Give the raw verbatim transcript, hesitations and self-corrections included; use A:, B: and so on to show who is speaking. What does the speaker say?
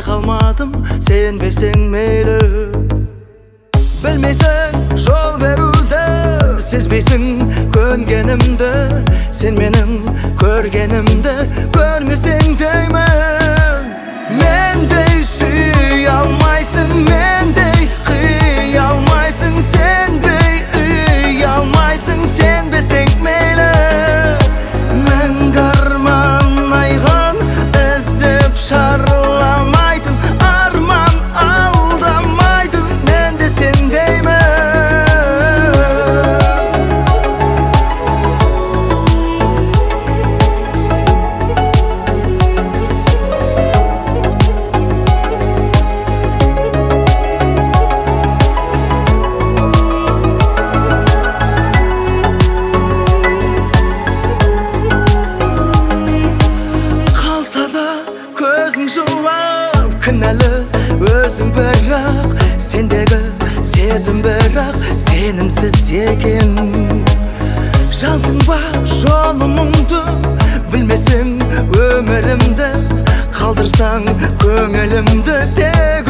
A: байқалмадым, сенбесең мейлі. Білмейсің жол беруді, сезбейсің көнгенімді, сен менің көргенімді көрмесең деймін. Мендей сүй алмайсың, мендей қый алмайсың, сенбей үй алмайсың, сенбесең мейлі. Мәңгі арман айған іздеп шарламайтын, арман алдамайтын, мен де сендеймін. Жылап кінәлі өзің бірақ, сендегі сезім бірақ сенімсіз екен. Жазың ба жолымыңды, білмесең өмірімді, қалдырсаң көңілімді тек